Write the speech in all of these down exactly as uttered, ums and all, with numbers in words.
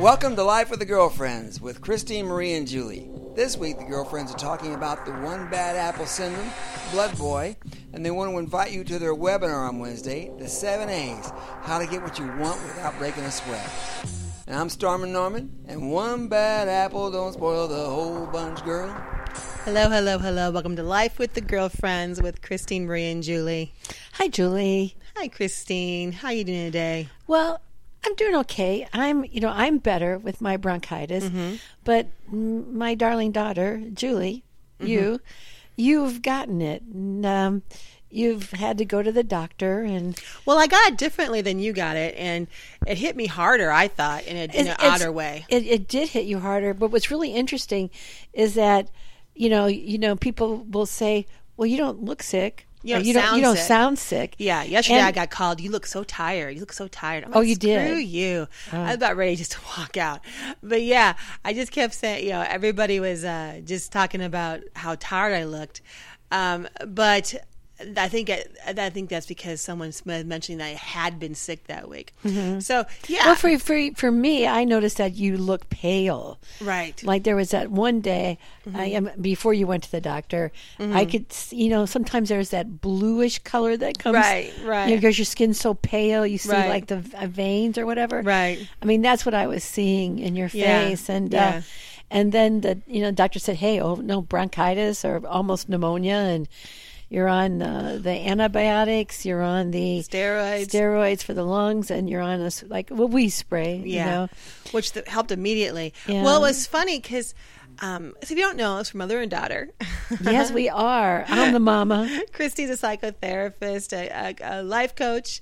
Welcome to Life with the Girlfriends with Christine, Marie, and Julie. This week, the girlfriends are talking about the One Bad Apple Syndrome, Blood Boy, and they want to invite you to their webinar on Wednesday, The Seven A's, How to Get What You Want Without Breaking a Sweat. And I'm Stormin' Norman, and one bad apple don't spoil the whole bunch, girl. Hello, hello, hello. Welcome to Life with the Girlfriends with Christine, Marie, and Julie. Hi, Julie. Hi, Christine. How are you doing today? Well, I'm doing okay. I'm, you know, I'm better with my bronchitis, mm-hmm. but my darling daughter, Julie, mm-hmm. you, you've gotten it. And, um, you've had to go to the doctor, and well, I got it differently than you got it, and it hit me harder, I thought, in, a, in an odder way. It, it did hit you harder, but what's really interesting is that, you know, you know, people will say, "Well, you don't look sick." You don't, you don't, sound, you don't sick. sound sick. Yeah, yesterday and, I got called, "You look so tired. You look so tired." I'm like, oh, you did? Screw you. Oh. I was about ready just to walk out. But yeah, I just kept saying, you know, everybody was uh, just talking about how tired I looked. Um, but I think I think that's because someone's mentioning that I had been sick that week. Mm-hmm. So yeah. Well, for for for me, I noticed that you look pale. Right. Like there was that one day, mm-hmm. I am before you went to the doctor. Mm-hmm. I could, you know, sometimes there's that bluish color that comes. Right. Right. You know, because your skin's so pale, you see right. like the veins or whatever. Right. I mean, that's what I was seeing in your yeah. face, and. Yeah. Uh, and then the you know doctor said, "Hey, oh no, bronchitis or almost pneumonia," and you're on uh, the antibiotics, you're on the steroids, steroids for the lungs, and you're on a like a wee spray, yeah, you know? which the, helped immediately. Yeah. Well, it was funny because, um, so if you don't know, it's from mother and daughter. Yes, we are. I'm the mama. Christy's a psychotherapist, a, a, a life coach.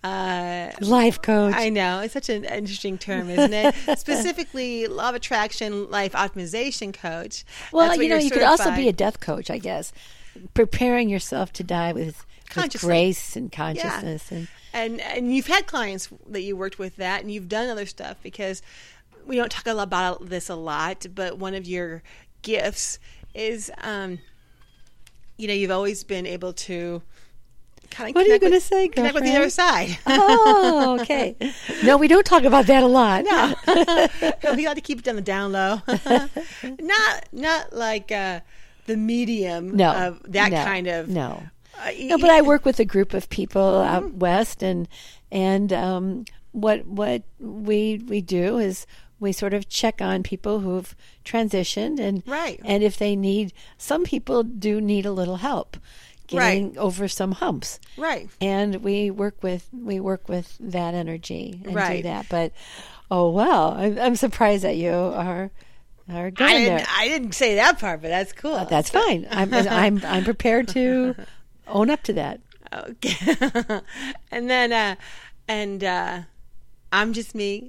Uh, life coach. I know. It's such an interesting term, isn't it? Specifically, law of attraction, life optimization coach. Well, you know, you certified. could also be a death coach, I guess. Preparing yourself to die with, with grace and consciousness. Yeah. And, and and you've had clients that you worked with that, and you've done other stuff, because we don't talk about this a lot, but one of your gifts is, um, you know, you've always been able to kind of what are you going to with, say, connect with the other side. Oh, okay. No, we don't talk about that a lot. No. We got to keep it on the down low. not, not like... Uh, the medium no, of that no, kind of no uh, no but I work with a group of people mm-hmm. out west, and and um what what we we do is we sort of check on people who've transitioned, and right and if they need, some people do need a little help getting right. over some humps, right and we work with we work with that energy and right. do that. But oh wow, I'm, I'm surprised that you are Are going I didn't, there. I didn't say that part, but that's cool. Uh, that's fine. I'm I'm I'm prepared to own up to that. Okay. And then, uh, and uh, I'm just me.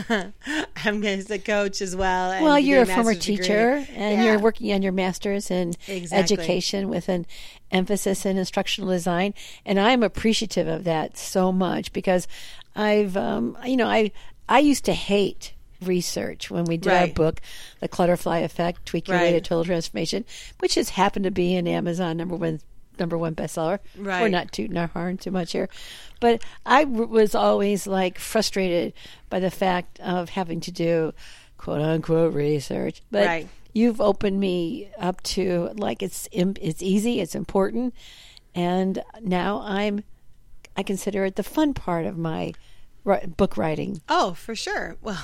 I'm just a coach as well. And well, you're a former degree. teacher, and yeah. you're working on your master's in exactly. education with an emphasis in instructional design, and I'm appreciative of that so much, because I've, um, you know, I I used to hate research when we did right. our book, The Clutterfly Effect, Tweak Your right. Way to Total Transformation, which has happened to be an Amazon number one number one bestseller. Right. We're not tooting our horn too much here. But I w- was always like frustrated by the fact of having to do quote unquote research. But right. you've opened me up to like it's it's easy, it's important, and now I'm I consider it the fun part of my book writing. Oh, for sure. Well,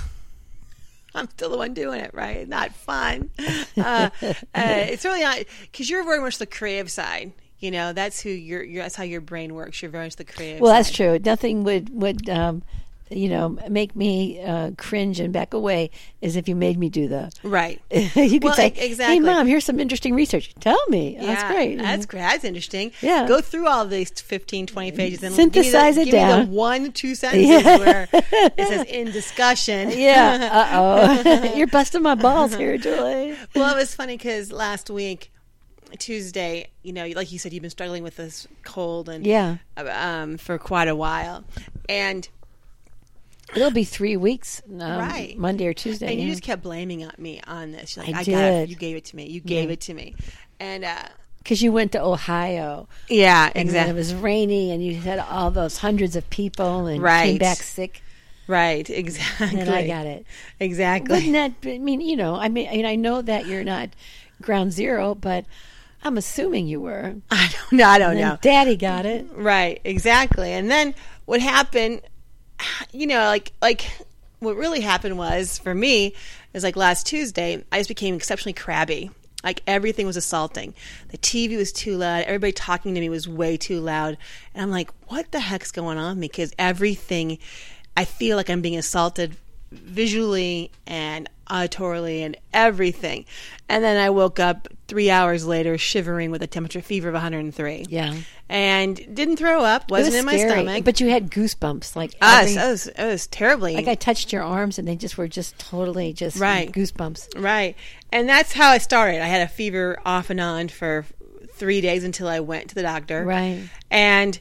I'm still the one doing it, right? Not fun. Uh, uh, it's really not, because you're very much the creative side. You know, that's who you're, you're. That's how your brain works. You're very much the creative. Well, side. that's true. Nothing would would um, you know make me uh, cringe and back away as if you made me do the right. you could well, say, exactly. "Hey, Mom, here's some interesting research. Tell me." Yeah, that's great. That's great. That's interesting. Yeah. Go through all these fifteen, twenty pages and synthesize give me the, it give down. Me the one, two sentences yeah. where it says "in discussion." Yeah. Uh oh. You're busting my balls here, Julie. Well, it was funny because last week, Tuesday, you know, like you said, you've been struggling with this cold and yeah, um, for quite a while, and it'll be three weeks, um, right? Monday or Tuesday, and yeah. you just kept blaming on me on this. You're like, I, I did. got it. You gave it to me. You gave yeah. it to me, and uh, because you went to Ohio, yeah, and exactly. it was rainy, and you had all those hundreds of people, and right. came back sick. Right, exactly. And I got it. Exactly. Wouldn't that, I mean, you know, I mean, I mean, I know that you're not ground zero, but I'm assuming you were. I don't know. I don't And know. Daddy got it. Right, exactly. And then what happened, you know, like like what really happened was, for me, is like last Tuesday, I just became exceptionally crabby. Like everything was assaulting. The T V was too loud. Everybody talking to me was way too loud. And I'm like, what the heck's going on with me? Because everything, I feel like I'm being assaulted visually and auditorily and everything. And then I woke up three hours later shivering with a temperature fever of one hundred three. Yeah. And didn't throw up, wasn't it was in my scary, stomach. but you had goosebumps. Like Us, every, it was, it was terribly. like I touched your arms and they just were just totally just Right. goosebumps. Right. And that's how I started. I had a fever off and on for three days until I went to the doctor. Right. And,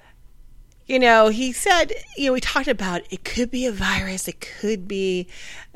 you know, he said, you know, we talked about it could be a virus, it could be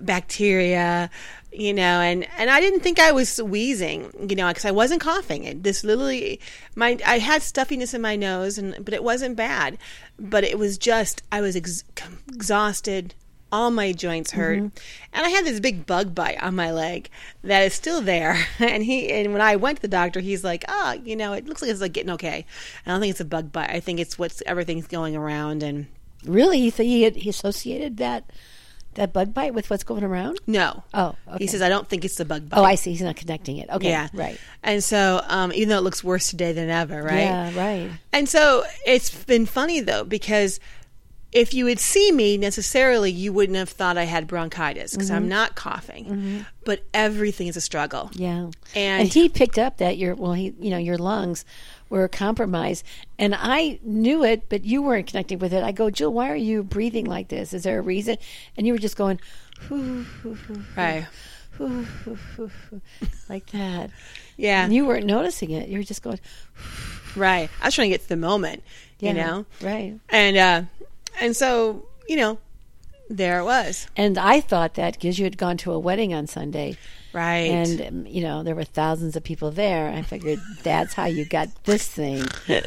bacteria, you know, and, and I didn't think I was wheezing, you know, because I wasn't coughing. It, this literally, my I had stuffiness in my nose, and but it wasn't bad. But it was just, I was ex- exhausted. All my joints hurt, mm-hmm. and I had this big bug bite on my leg that is still there. And he, and when I went to the doctor, he's like, "Oh, you know, it looks like it's like getting okay." I don't think it's a bug bite. I think it's what's everything's going around. And Really, he he, had, he associated that that bug bite with what's going around? no, Oh, okay. he says I don't think it's the bug bite. Oh, I see. He's not connecting it. Okay, yeah, right. And so, um, even though it looks worse today than ever, right? Yeah, right. And so it's been funny though, because if you would see me necessarily, you wouldn't have thought I had bronchitis because mm-hmm. I'm not coughing, mm-hmm. but everything is a struggle. Yeah. And, and he picked up that your, well, he, you know, your lungs were compromised, and I knew it, but you weren't connecting with it. I go, Jill, why are you breathing like this? Is there a reason? And you were just going, hoo, hoo, hoo, right. hoo, hoo, hoo, hoo, like that. Yeah. And you weren't noticing it. You were just going, right. I was trying to get to the moment, yeah, you know? Right. And, uh, And so, you know, there it was. And I thought that because you had gone to a wedding on Sunday. Right. And, um, you know, there were thousands of people there. I figured that's how you got this thing.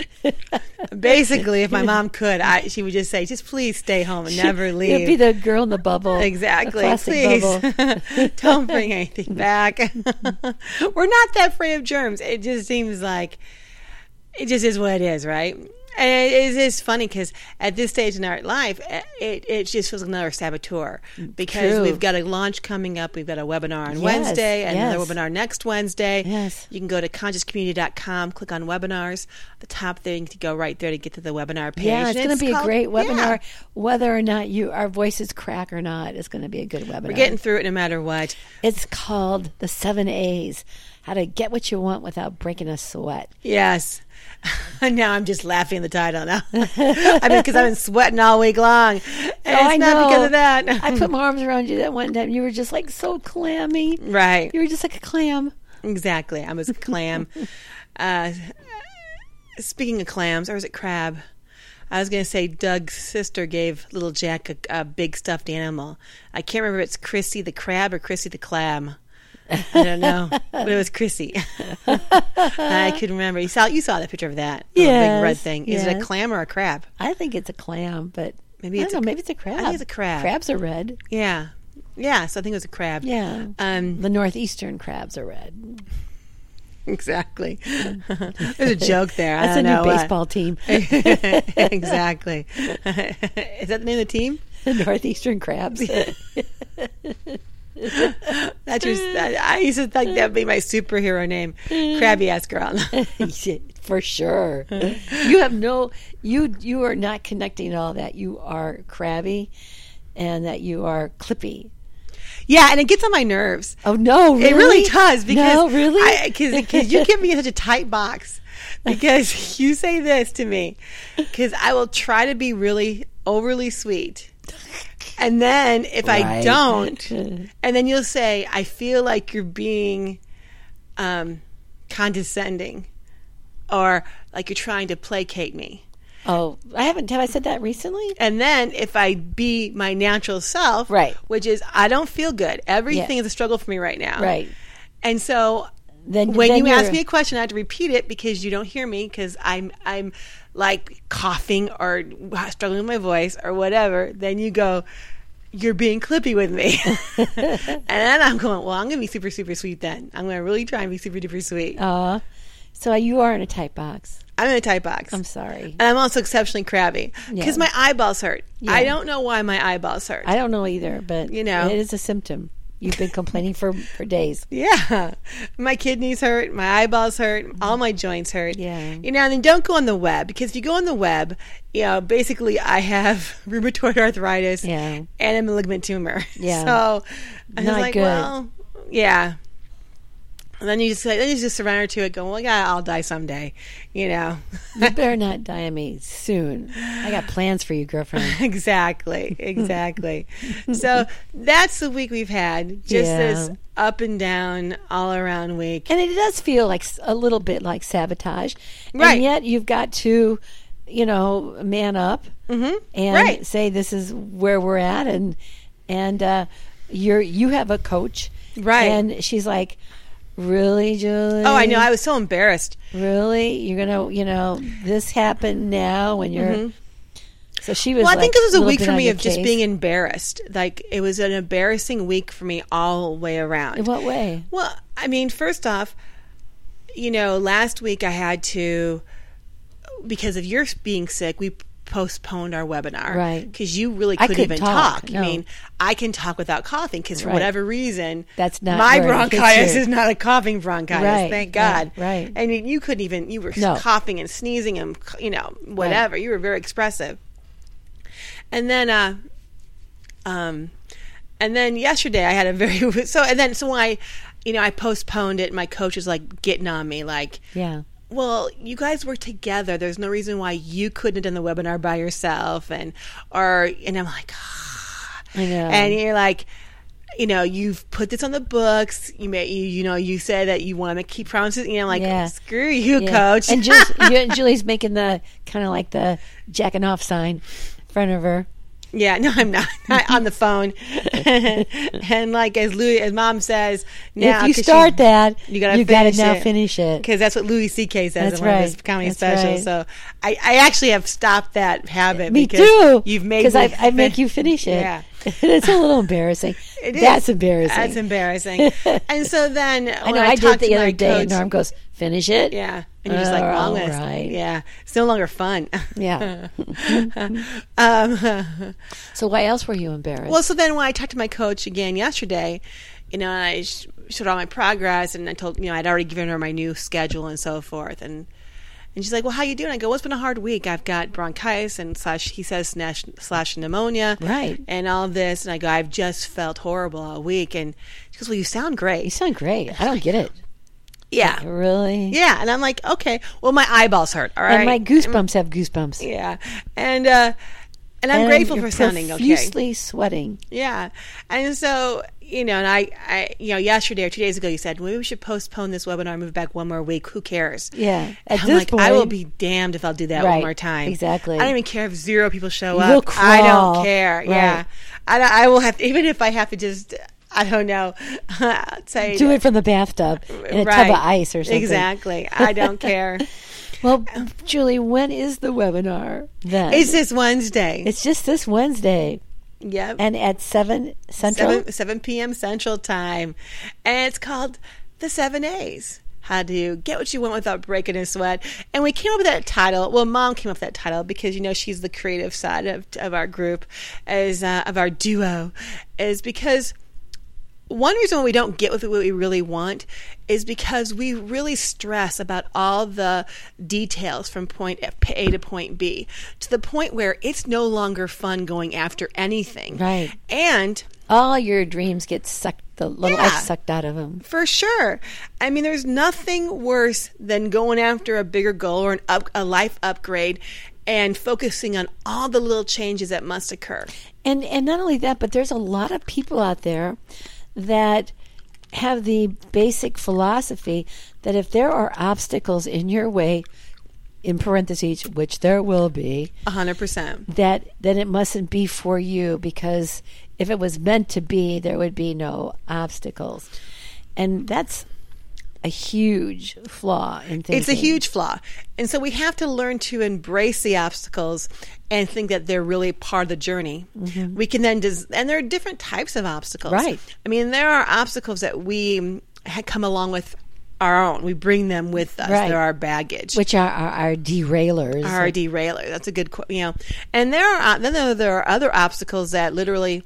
Basically, if my mom could, I, she would just say, just please stay home and never leave. You'd be the girl in the bubble. Exactly. Please. Don't bring anything back. We're not that afraid of germs. It just seems like it just is what it is, right? And it is funny because at this stage in our life, it, it just feels like another saboteur because True. We've got a launch coming up. We've got a webinar on Yes, Wednesday and yes. another webinar next Wednesday. Yes. You can go to conscious community dot com, click on webinars. The top thing to go right there to get to the webinar page. Yeah, it's And going to be called- a great webinar. yeah. Whether or not you our voices crack or not, it's going to be a good webinar. We're getting through it no matter what. It's called the seven A's, how to get what you want without breaking a sweat. Yes. Now I'm just laughing at the title now. I mean, because I've been sweating all week long. And Oh, it's I not know. because of that. I put my arms around you that one time. You were just like so clammy. Right. You were just like a clam. Exactly. I was a clam. uh, speaking of clams, or was it crab? I was going to say Doug's sister gave little Jack a, a big stuffed animal. I can't remember if it's Chrissy the crab or Chrissy the clam. I don't know, but it was Chrissy. I could remember. You saw you saw the picture of that little Yes, big red thing. Is it a yes. clam or a crab? I think it's a clam, but Maybe I it's don't a- know, maybe it's a crab. I think it's a crab. Crabs are red. Yeah, yeah. So I think it was a crab. Yeah. Um, The northeastern crabs are red. exactly. There's a joke there. I That's a don't know new what. baseball team. Exactly. Is that the name of the team? The northeastern crabs. That's your. I used to think that'd be my superhero name, Crabby Ass Girl. For sure. You have no you you are not connecting all that. You are crabby and that you are clippy. Yeah, and it gets on my nerves. Oh no, really? It really does because no, really? because you keep me in such a tight box because you say this to me because I will try to be really overly sweet. And then if I Right. don't, and then you'll say, I feel like you're being um, condescending or like you're trying to placate me. Oh, I haven't have I said that recently? And then if I be my natural self, Right. which is I don't feel good. Everything Yeah. is a struggle for me right now. Right. And so Then when then you ask you're- me a question, I have to repeat it because you don't hear me because I'm I'm like coughing or struggling with my voice or whatever. Then you go, you're being clippy with me. And then I'm going, well, I'm going to be super, super sweet then. I'm going to really try and be super duper sweet. Uh, so you are in a tight box. I'm in a tight box. I'm sorry. And I'm also exceptionally crabby because Yeah. my eyeballs hurt. Yeah. I don't know why my eyeballs hurt. I don't know either, but You know. it is a symptom. You've been complaining for, for days. Yeah. My kidneys hurt. My eyeballs hurt. All my joints hurt. Yeah. You know, and then don't go on the web because if you go on the web, you know, basically I have rheumatoid arthritis Yeah. and a malignant tumor. Yeah. So I was Not like, good. well, yeah. And then you just then you just surrender to it, going, well, yeah, I'll die someday, you know. You better not die of me soon. I got plans for you, girlfriend. Exactly, exactly. So that's the week we've had. Just Yeah. this up and down, all around week. And it does feel like s- a little bit like sabotage. Right. And yet you've got to, you know, man up Mhm. and Right. say this is where we're at. And and uh, you're you have a coach, Right. And she's like, really, Julie? Oh, I know. I was so embarrassed. Really? You're gonna, you know, this happened now when you're. So she was. Well, I think like it was a little week bit for on me your of just case. being embarrassed. Like, it was an embarrassing week for me all the way around. In what way? Well, I mean, first off, you know, last week I had to, because of your being sick, we postponed our webinar. Right. Because you really I couldn't couldn't even talk, talk. no. I mean, I can talk without coughing because for Right. whatever reason, That's not my where it hits bronchitis you. is not a coughing bronchitis. Right, Thank God. right, right. I mean, you couldn't even, you were No. coughing and sneezing and, you know, whatever. You were very expressive. And then, uh, um, and then yesterday I had a very so and then so when I, you know, I postponed it. My coach was like getting on me, like, Yeah. well, you guys were together. There's no reason why you couldn't have done the webinar by yourself, and or and I'm like, ah. I know. And you're like, you know, you've put this on the books. You may, you, you know, you said that you want to keep promises. You know, I'm like, Yeah. screw you, Yeah. coach. And Julie's, you, and Julie's making the kind of like the jacking off sign in front of her. Yeah, no, I'm not. Not on the phone. And like as Louis, as Mom says, now if you 'cause start she- that, you gotta you gotta finish now it. finish it. because that's what Louis C K says That's in one of his right. comedy That's specials. right. So I, I actually have stopped that habit. Me because too. You've made because me I, I make fin- you finish it. Yeah. It's a little embarrassing. It is. That's embarrassing. That's embarrassing. And so then I when know. I, I, did talked the to other my day, and coach, Norm goes, "Finish it." yeah, and you're just like, Oh, wrong all with right. yeah, it's no longer fun. Yeah. um, So why else were you embarrassed? Well, so then when I talked to my coach again yesterday, you know, and I sh- showed all my progress, and I told, you know, I'd already given her my new schedule and so forth, and and she's like, well, how you doing? I go, well, it's been a hard week. I've got bronchitis and slash, he says, slash, slash pneumonia. Right. And all this. And I go, I've just felt horrible all week. And she goes, well, you sound you great. sound great. I don't get it. Yeah. Really? Yeah. And I'm like, okay, well, my eyeballs hurt. All right. And my goosebumps have goosebumps. Yeah. And, uh, and I'm And grateful you're for sounding okay. profusely sweating. Yeah. And so, you know, and I, I, you know, yesterday or two days ago, you said, maybe we should postpone this webinar, move back one more week. Who cares? Yeah. And At I'm this like, point, I will be damned if I'll do that one Right. more time. Exactly. I don't even care if zero people show You up. will I crawl. don't care. Right. Yeah. I, I will have to, even if I have to just, I don't know, say. do it from the bathtub in a tub Right. of ice or something. Exactly. I don't care. Well, Julie, when is the webinar then? It's this Wednesday. It's just this Wednesday. Yep. And at seven Central? seven, seven p.m. Central Time. And it's called The Seven A's. How to get what you want without breaking a sweat. And we came up with that title. Well, Mom came up with that title because, you know, she's the creative side of, of our group, as uh, of our duo, is because one reason why we don't get with what we really want is because we really stress about all the details from point A to point B, to the point where it's no longer fun going after anything. Right. And All your dreams get sucked, the little Yeah. life sucked out of them. for sure. I mean, there's nothing worse than going after a bigger goal or an up, a life upgrade and focusing on all the little changes that must occur. And and not only that, but there's a lot of people out there that have the basic philosophy that if there are obstacles in your way, in parentheses, which there will be, A hundred percent. that then it mustn't be for you, because if it was meant to be, there would be no obstacles. And that's a huge flaw in thinking. It's a huge flaw. And so we have to learn to embrace the obstacles and think that they're really part of the journey. Mm-hmm. We can then, des- and there are different types of obstacles. Right. I mean, there are obstacles that we had come along with our own. We bring them with us. Right. They're our baggage. Which are our, our derailers. Our derailer. That's a good, qu- you know. And there are, then there, there are other obstacles that literally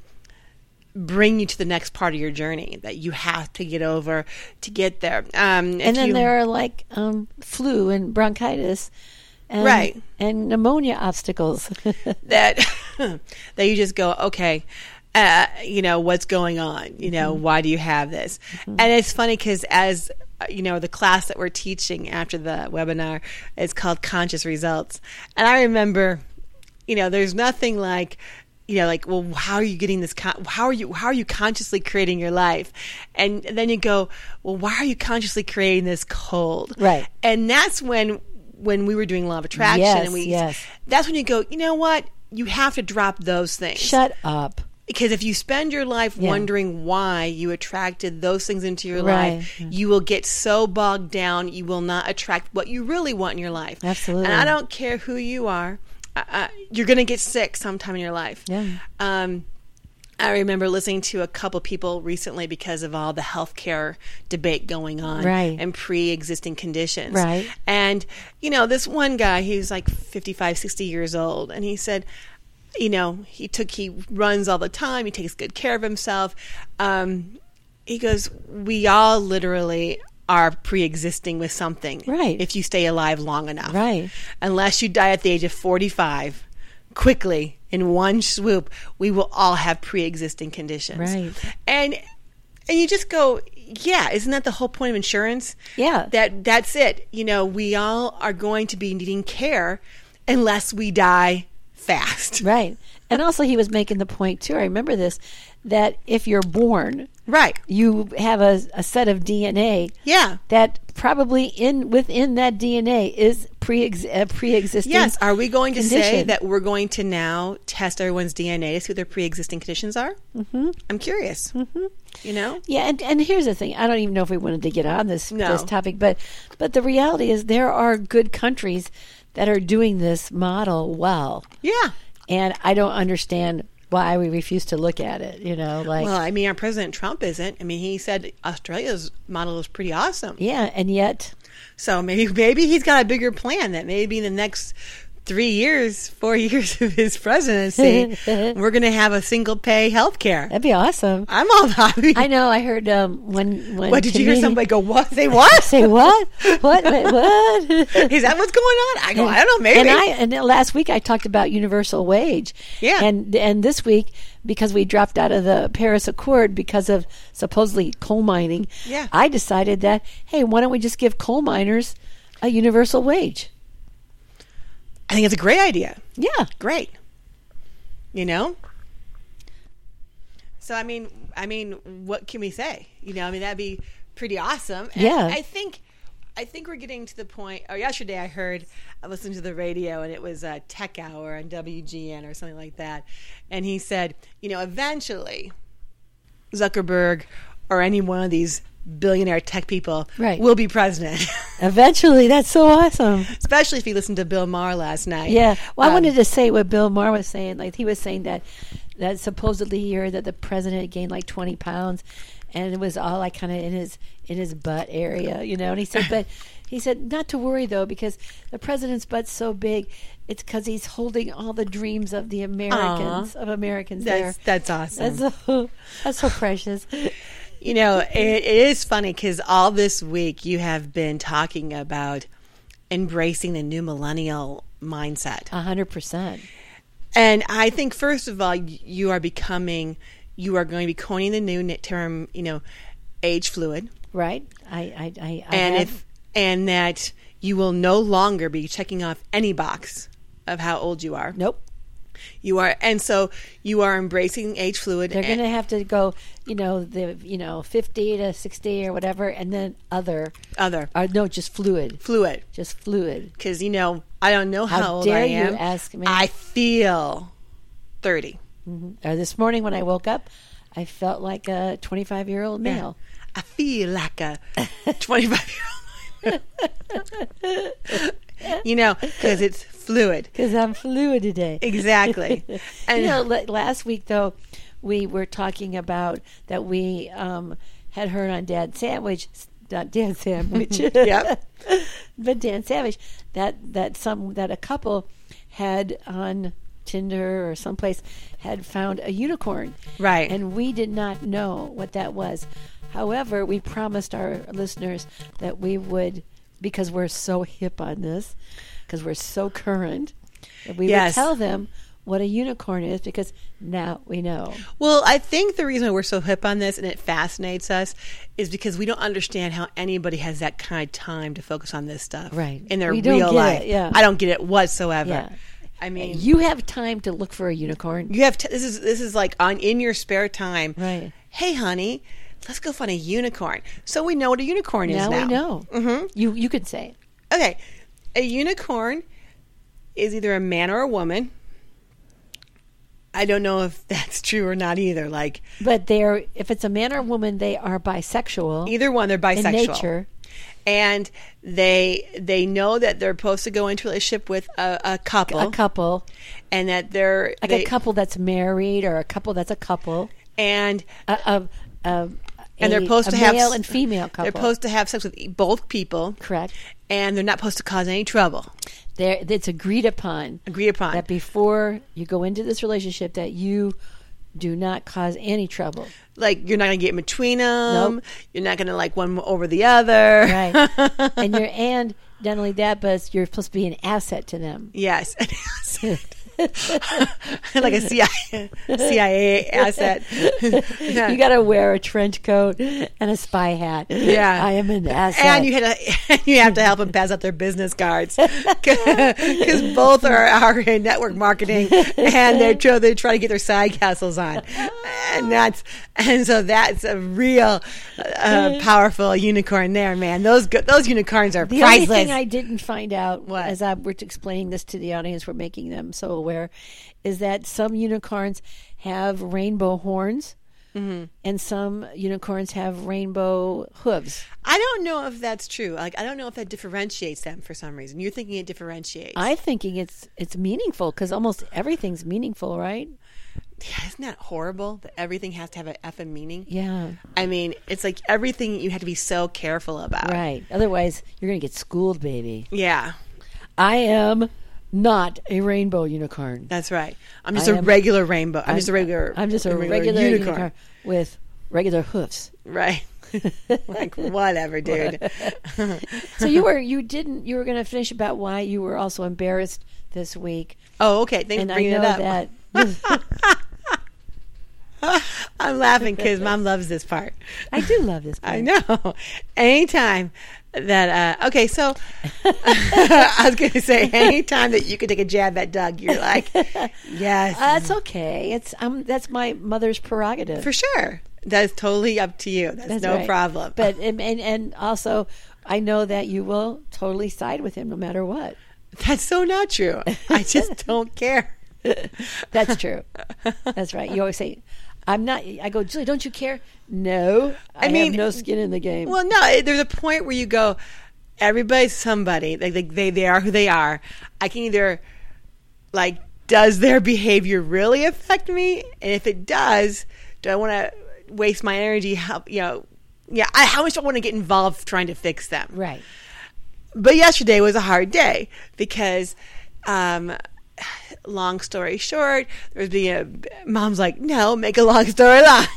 bring you to the next part of your journey that you have to get over to get there. Um, and then you, there are like um, flu and bronchitis. And, right. And pneumonia obstacles. that that you just go, okay, uh, you know, what's going on? You know, mm-hmm. why do you have this? Mm-hmm. And it's funny because as, you know, the class that we're teaching after the webinar is called Conscious Results. And I remember, you know, there's nothing like, you know, like, well, how are you getting this? Con- how are you? How are you consciously creating your life? And then you go, well, why are you consciously creating this cold? Right. And that's when, when we were doing law of attraction, yes, and we, yes. that's when you go, you know what? You have to drop those things. Shut up. Because if you spend your life yeah. wondering why you attracted those things into your right. life, you will get so bogged down. You will not attract what you really want in your life. Absolutely. And I don't care who you are. Uh, you're going to get sick sometime in your life. Yeah. Um, I remember listening to a couple people recently because of all the healthcare debate going on right. and pre-existing conditions. Right. And, you know, this one guy, he was like fifty-five, sixty years old, and he said, you know, he took, he runs all the time. He takes good care of himself. Um, he goes, we all literally are pre-existing with something. Right. If you stay alive long enough. Right. Unless you die at the age of forty-five, quickly, in one swoop, we will all have pre-existing conditions. Right. And, and you just go, yeah, isn't that the whole point of insurance? Yeah. That that's it. You know, we all are going to be needing care unless we die fast. Right. And also he was making the point too, I remember this, that if you're born, right, you have a, a set of D N A yeah. that probably in within that D N A is pre uh, pre-existing. Yes. Are we going to condition. say that we're going to now test everyone's D N A to see what their pre-existing conditions are? Mm-hmm. I'm curious. Mm-hmm. You know? Yeah, and, and here's the thing. I don't even know if we wanted to get on this, no. this topic, but but the reality is there are good countries that are doing this model well. Yeah. And I don't understand why we refuse to look at it, you know, like. Well, I mean, our President Trump isn't. I mean, he said Australia's model is pretty awesome. Yeah, and yet. So maybe maybe he's got a bigger plan that maybe in the next three years, four years of his presidency, we're going to have a single pay health care. That'd be awesome. I'm all happy. I know. I heard um, when when. What did comedian, you hear? Somebody go, "What? Say what? Say what? What? Wait, what? Is that what's going on?" I go, "I don't know. Maybe." And I and last week I talked about universal wage. Yeah. And and this week, because we dropped out of the Paris Accord because of supposedly coal mining, yeah. I decided that, hey, why don't we just give coal miners a universal wage? I think it's a great idea. Yeah. Great. You know? So, I mean, I mean, what can we say? You know, I mean, that'd be pretty awesome. And yeah. I think, I think we're getting to the point, or yesterday I heard, I listened to the radio and it was a Tech Hour on W G N or something like that. And he said, you know, eventually Zuckerberg or any one of these billionaire tech people right. will be president. Eventually. That's so awesome. Especially if you listened to Bill Maher last night. Yeah. Well, um, I wanted to say what Bill Maher was saying. Like, he was saying that that supposedly he heard that the president had gained like twenty pounds, and it was all like kind of in his in his butt area, you know. And he said, but he said not to worry though, because the president's butt's so big, it's because he's holding all the dreams of the Americans Aww. of Americans that's, there. That's awesome. That's so, that's so precious. You know, it, it is funny because all this week you have been talking about embracing the new millennial mindset. A hundred percent. And I think, first of all, you are becoming, you are going to be coining the new term, you know, age fluid. Right. I, I, I, I and have. if and that you will no longer be checking off any box of how old you are. Nope. You are, and so you are embracing age fluid. They're going to have to go, you know, the you know fifty to sixty or whatever, and then other, other, or no, just fluid, fluid, just fluid. Because you know, I don't know how, how old dare I am. You ask me? I feel thirty. Mm-hmm. Or this morning when I woke up, I felt like a twenty-five year old male. Yeah. I feel like a twenty-five-year-old. You know, because it's fluid. Because I'm fluid today. Exactly. And you know, l- last week, though, we were talking about that we um, had heard on Dan Sandwich, not Dan Sandwich, Yep. but Dan Savage, that, that some that a couple had on Tinder or someplace had found a unicorn. Right. And we did not know what that was. However, we promised our listeners that we would, because we're so hip on this, because we're so current, that we Yes. would tell them what a unicorn is, because now we know. Well, I think the reason why we're so hip on this and it fascinates us is because we don't understand how anybody has that kind of time to focus on this stuff Right. in their We don't real get life. it, yeah. I don't get it whatsoever. Yeah. I mean, You have time to look for a unicorn. you have t- this is this is like on in your spare time. Right. Hey, honey, let's go find a unicorn. So we know what a unicorn is Now now. we know. Mm-hmm. You you could say it. Okay, a unicorn is either a man or a woman. I don't know if that's true or not either. Like But they're, if it's a man or woman, they are bisexual. either one, they're bisexual. In nature. And they they know that they're supposed to go into a relationship with a, a couple, A couple. and that they're Like they, a couple that's married, or a couple that's a couple. and A, a, a, and they're a- supposed a to have male s- and female couple. They're supposed to have sex with both people, Correct. and they're not supposed to cause any trouble. They're, it's agreed upon Agreed upon. that before you go into this relationship, that you do not cause any trouble. Like you're not going to get in between them. Nope. You're not going to like one over the other. Right. and you're and not only that, but you're supposed to be an asset to them. Yes. Like a C I A, C I A asset. Yeah. You got to wear a trench coat and a spy hat. Yeah. I am an asset. And you had to, you have to help them pass out their business cards because both are, are in network marketing and they're trying they try to get their side castles on, and that's and so that's a real uh, powerful unicorn there, man. Those go- those unicorns are The only priceless. thing I didn't find out, What? as I were explaining this to the audience, we're making them so aware, is that some unicorns have rainbow horns, Mm-hmm. and some unicorns have rainbow hooves. I don't know if that's true. Like I don't know if that differentiates them for some reason. You're thinking it differentiates. I'm thinking it's it's meaningful, because almost everything's meaningful, right? Yeah, isn't that horrible that everything has to have an effing meaning? Yeah, I mean, it's like everything you have to be so careful about. right. Otherwise, you're going to get schooled, baby. Yeah, I am not a rainbow unicorn. that's right. I'm just I a am- regular rainbow. I'm, just a regular. I'm just a regular, unicorn. with regular hoofs. Right. Like whatever, dude. So you were you didn't you were going to finish about why you were also embarrassed this week, Oh, okay. Thanks and for I bringing know it up. that I'm laughing because Mom loves this part. I do love this. I part. know. Anytime that uh, okay, so I was going to say, anytime that you could take a jab at Doug, you're like, yes, Uh, that's okay. It's um that's my mother's prerogative. for sure. That's totally up to you. That's, That's no right. problem. But and, and and also, I know that you will totally side with him no matter what. that's so not true. I just don't care. That's true. That's right. You always say, "I'm not." I go, Julie, don't you care? No, I, I mean, have no skin in the game. Well, no, there's a point where you go, everybody's somebody. Like they, they, they are who they are. I can either, like, does their behavior really affect me? And if it does, do I want to waste my energy? Help, you know, yeah. I, how much do I want to get involved trying to fix them? Right. But yesterday was a hard day because, um, long story short, there was being a mom's like, no, make a long story long.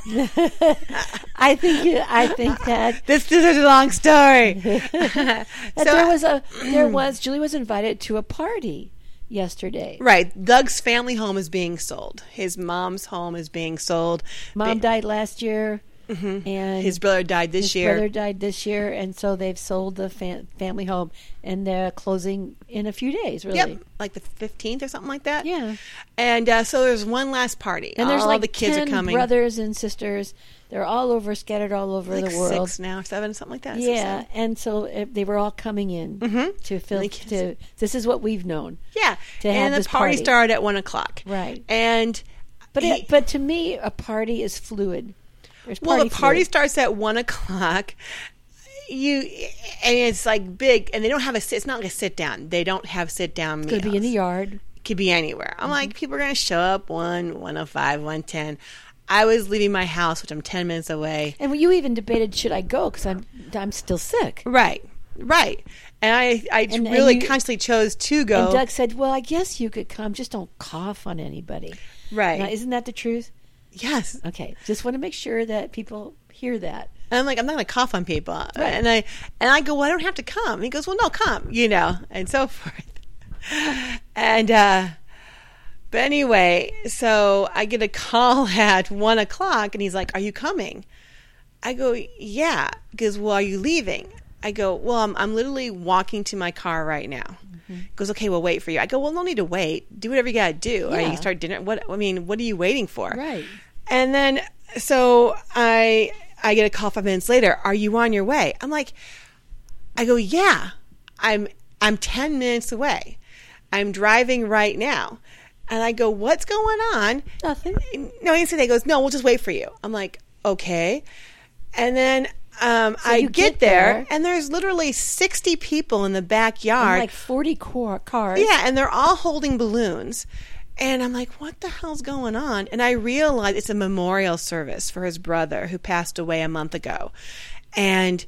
I think I think that This, this is a long story. that So- there was a there was Julie was invited to a party yesterday. Right. Doug's family home is being sold. His mom's home is being sold. Mom Ba- died last year, and His brother died this his year. brother died this year, and so they've sold the fa- family home, and they're closing in a few days. Really, Yep, like the fifteenth or something like that. Yeah. And uh, so there's one last party. and there's all like the kids ten are coming. brothers and sisters. They're all over, scattered all over like the world. six now, seven, something like that. six, Yeah, seven. and so uh, they were all coming in Mhm. to fill. The kids- To this is what we've known, Yeah. To have and the this party, party. started at one o'clock. right? And But he- it, but to me, a party is fluid. There's Well, party the party food. starts at one o'clock. You and it's like big, and they don't have a. sit- It's not like a sit down. They don't have sit down meals. Could be in the yard. Could be anywhere. I'm like, people are gonna show up one, one o five, one ten. I was leaving my house, which I'm ten minutes away. And you even debated, should I go? Because I'm I'm still sick. Right, right. And I, I And- and really you- consciously chose to go. And Doug said, well, I guess you could come. Just don't cough on anybody. Right. Now, isn't that the truth? Yes. Okay. Just want to make sure that people hear that. And I'm like, I'm not going to cough on people. Right. And I and I go, well, I don't have to come. And he goes, well, no, come, you know, and so forth. And, uh, but anyway, so I get a call at one o'clock and he's like, are you coming? I go, yeah. He goes, well, are you leaving? I go, well, I'm, I'm literally walking to my car right now. Mm-hmm. He goes, okay, we'll wait for you. I go, well, no need to wait. Do whatever you got to do. Yeah. Or you start dinner. What, I mean, what are you waiting for? Right. And then, so I, I get a call five minutes later. Are you on your way? I'm like, I go, yeah, I'm, I'm ten minutes away. I'm driving right now. And I go, what's going on? Nothing. No, he said, he goes, no, we'll just wait for you. I'm like, okay. And then um, So I you get, get there, there. and there's literally sixty people in the And backyard. like forty car- cars. Yeah, and they're all holding balloons. And I'm like, what the hell's going on? And I realize it's a memorial service for his brother who passed away a month ago. And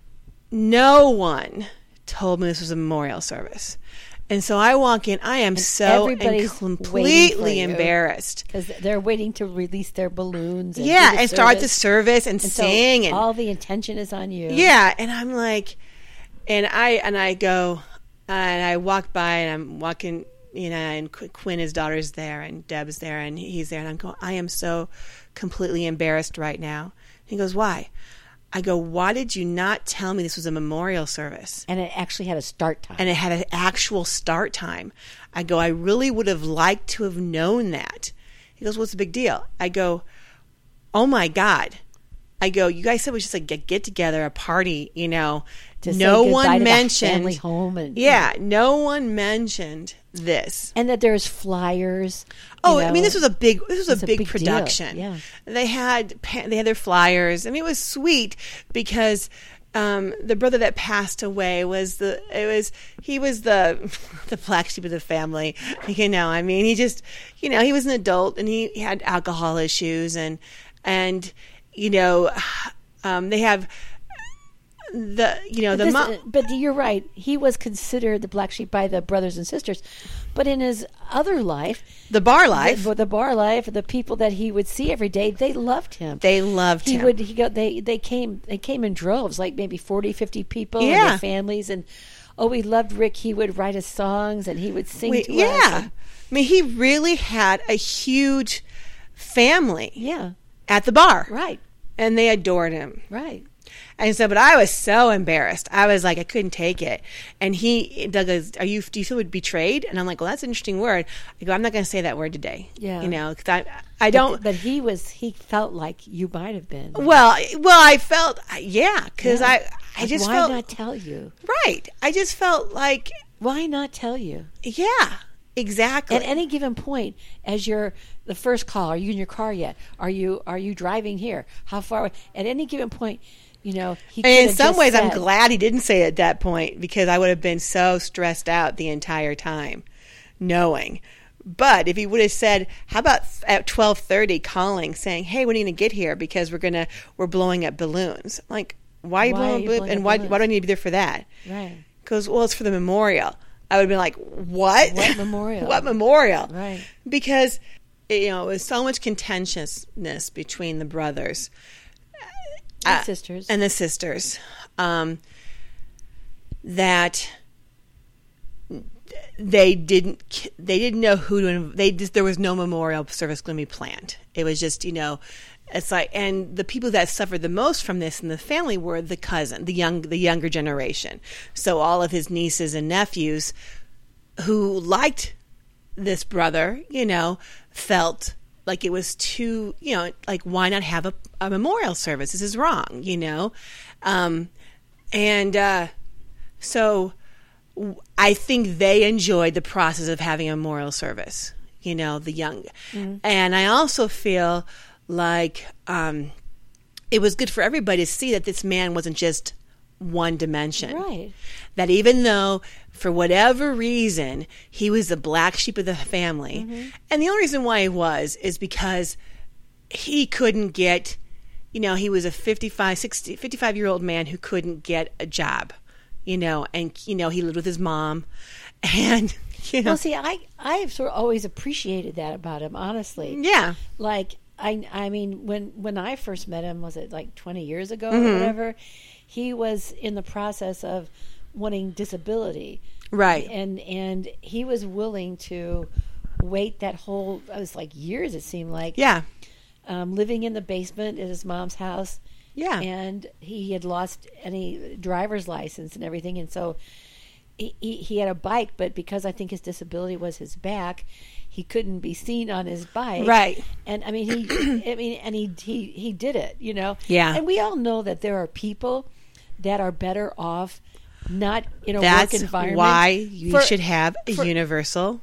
no one told me this was a memorial service. And so I walk in, I am so everybody's and waiting for completely you. embarrassed. Because they're waiting to release their balloons. And Yeah, do the and start the service. service and, And so sing. and all the attention is on you. Yeah, and I'm like, and I and I go, and I walk by, and I'm walking, you know, and Qu- Quinn, his daughter's there, and Deb's there, and he's there, and I'm going, I am so completely embarrassed right now. He goes, why? I go, why did you not tell me this was a memorial service? And it actually had a start time. And it had an actual start time. I go, I really would have liked to have known that. He goes, what's the big deal? I go, oh my God. I go, you guys said it was just like a get together, a party, you know. To say no goodbye one to the mentioned family home and yeah, no one mentioned this. and that there's flyers. you Oh, I know. mean, this was a big, this was It's a a big, big deal, production. yeah. They had, pa- they had their flyers. I mean, it was sweet because um, the brother that passed away was the, it was, he was the, the black sheep of the family. You know, I mean, he just, you know, he was an adult and he, he had alcohol issues and, and, you know, um, they have the, you know, But, the this- mom. but you're right. He was considered the black sheep by the brothers and sisters. But in his other life, The bar life, the, the bar life, the people that he would see every day, they loved him. they loved he him. would he go they they came they came in droves, like maybe forty, fifty people and Yeah. their families, and oh, we loved Rick. He would write us songs and he would sing Wait, to yeah. us. and- I mean, he really had a huge family yeah, at the bar. right, And they adored him. right. And so, but I was so embarrassed. I was like, I couldn't take it. And he, Doug goes, are you, do you feel betrayed? And I'm like, well, that's an interesting word. I go, I'm not going to say that word today. Yeah. You know, because I, I don't. But, but he was he felt like you might have been. well, well, I felt, yeah, because Yeah. I, I Like, just why felt, not tell you? right. I just felt like, Why not tell you? yeah, exactly. At any given point, as you're the first call, are you in your car yet? Are you are you driving here? How far? At any given point, you know, he could And in have some just ways, I'm said- glad he didn't say it at that point because I would have been so stressed out the entire time, knowing. But if he would have said, "How about at twelve thirty calling saying, hey, when are you going to get here? Because we're gonna we're blowing up balloons." I'm like, why are you Why blowing, are you balloons? blowing And up why balloons? why do I need to be there for that? Right. Because well, it's for the memorial. I would have been like, what? What memorial? What memorial? Right. Because you know, it was so much contentiousness between the brothers. And Uh, sisters. and the sisters um, that they didn't they didn't know who to they just there was no memorial service going to be planned. It was just, you know, it's like, and the people that suffered the most from this in the family were the cousin, the young the younger generation. So all of his nieces and nephews who liked this brother, you know, felt like it was too, you know, like why not have a, a memorial service? This is wrong, you know? Um, and uh, so w- I think they enjoyed the process of having a memorial service, you know, the young. Mm-hmm. And I also feel like um, it was good for everybody to see that this man wasn't just one dimension. Right. That even though, for whatever reason, he was the black sheep of the family, mm-hmm. and the only reason why he was is because he couldn't get, you know, he was a fifty-five, sixty, fifty-five-year-old man who couldn't get a job, you know, and, you know, he lived with his mom, and, you know. Well, see, I, I've sort of always appreciated that about him, honestly. Yeah. Like, I, I mean, when, when I first met him, was it like twenty years ago mm-hmm. or whatever? He was in the process of wanting disability. Right. And and he was willing to wait that whole, it was like years, it seemed like. Yeah. Um, living in the basement at his mom's house. Yeah. And he had lost any driver's license and everything. And so he, he, he had a bike, but because I think his disability was his back, he couldn't be seen on his bike. Right. And I mean, he, I mean, and he, he, he did it, you know? Yeah. And we all know that there are people that are better off not in a That's work environment. why you for, should have a for, universal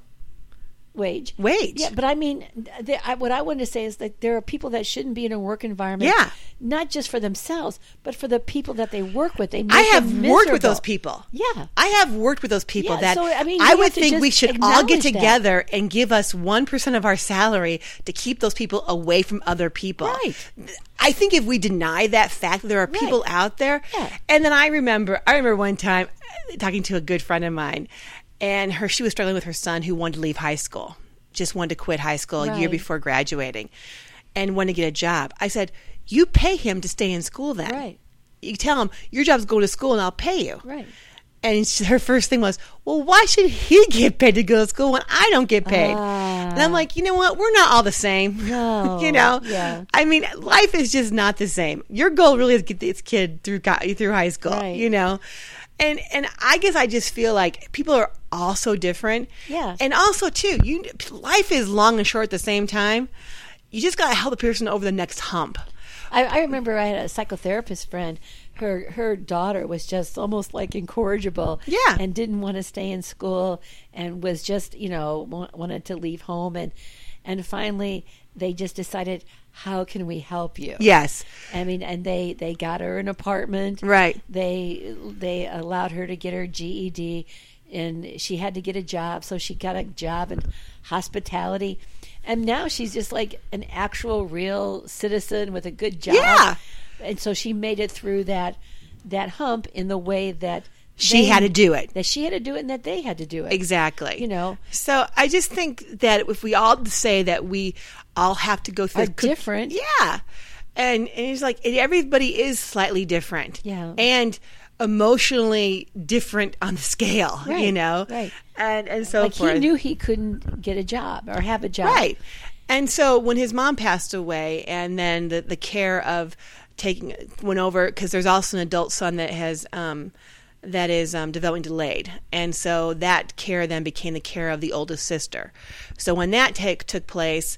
wage. Wage. Yeah, but I mean, the, I, what I wanted to say is that there are people that shouldn't be in a work environment. Yeah. Not just for themselves, but for the people that they work with. They make I have them worked with miserable. those people. Yeah. I have worked with those people Yeah, that so, I mean, I you would have to think we just should all get acknowledge that. together and give us one percent of our salary to keep those people away from other people. Right. I think if we deny that fact that there are people Right. out there, Yeah. and then I remember, I remember one time talking to a good friend of mine, and her, she was struggling with her son who wanted to leave high school, just wanted to quit high school a year Right. before graduating, and wanted to get a job. I said, you pay him to stay in school then. Right. You tell him, your job's going to school and I'll pay you. Right. And she, her first thing was, well, why should he get paid to go to school when I don't get paid? Ah. And I'm like, you know what? We're not all the same. No. you know? Yeah. I mean, life is just not the same. Your goal really is to get this kid through co- through high school, Right. you know? And and I guess I just feel like people are all so different. Yeah. And also, too, you life is long and short at the same time. You just got to help the person over the next hump. I, I remember I had a psychotherapist friend. Her her daughter was just almost like incorrigible. Yeah. And didn't want to stay in school and was just, you know, wa- wanted to leave home. And, and finally, they just decided, how can we help you? Yes. I mean, and they, they got her an apartment. Right. They they allowed her to get her G E D, and she had to get a job, so she got a job in hospitality. And now she's just like an actual real citizen with a good job. Yeah. And so she made it through that that hump in the way that She they- had to do it. That she had to do it and that they had to do it. Exactly. You know. So I just think that if we all say that we all have to go through Are different. yeah, and, and it's like everybody is slightly different, Yeah. and emotionally different on the scale, Right, you know, right. and and so Like forth. he knew he couldn't get a job or have a job. Right. And so when his mom passed away, and then the, the care of taking went over, because there's also an adult son that has um, that is um, development delayed, and so that care then became the care of the oldest sister. So when that take, took place,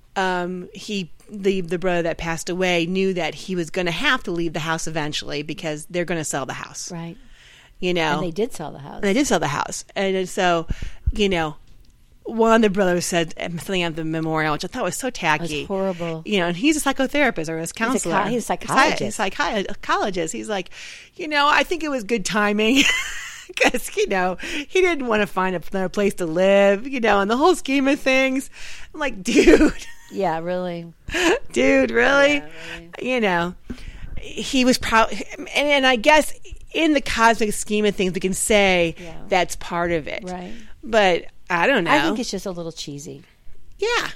um, he the the brother that passed away knew that he was going to have to leave the house eventually because they're going to sell the house. Right. You know, And they did sell the house. and they did sell the house. And so, you know, one of the brothers said something at the memorial, which I thought was so tacky. It was horrible. You know, and he's a psychotherapist or his counselor. he's a psychologist. He's a psychi- psychologist. He's like, you know, I think it was good timing. Because, you know, he didn't want to find another place to live, you know, in the whole scheme of things. I'm like, dude. Yeah, really. Dude, really? Yeah, really. You know, he was proud. And, and I guess in the cosmic scheme of things, we can say Yeah. that's part of it. Right. But I don't know. I think it's just a little cheesy. Yeah.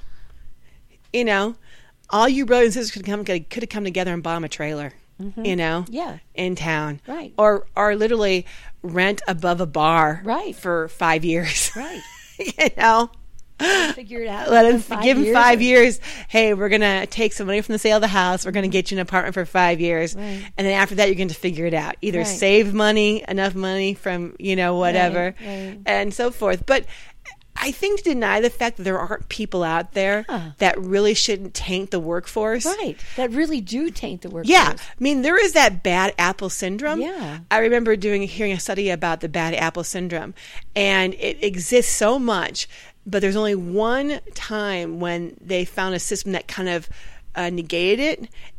You know, all you brothers and sisters could come could have come together and bomb a trailer. You know, Yeah. in town, Right. Or or literally rent above a bar, Right. for five years, Right. you know, Figure it out. let him in five give him years five or- years. Hey, we're gonna take some money from the sale of the house. We're gonna get you an apartment for five years, Right. and then after that, you're going to figure it out. Either Right. save money, enough money from you know whatever, right. and so forth. But I think to deny the fact that there aren't people out there Yeah. that really shouldn't taint the workforce. Right. That really do taint the workforce. Yeah, I mean there is that bad apple syndrome. Yeah. I remember doing hearing a study about the bad apple syndrome, and it exists so much, but there's only one time when they found a system that kind of uh, negated it,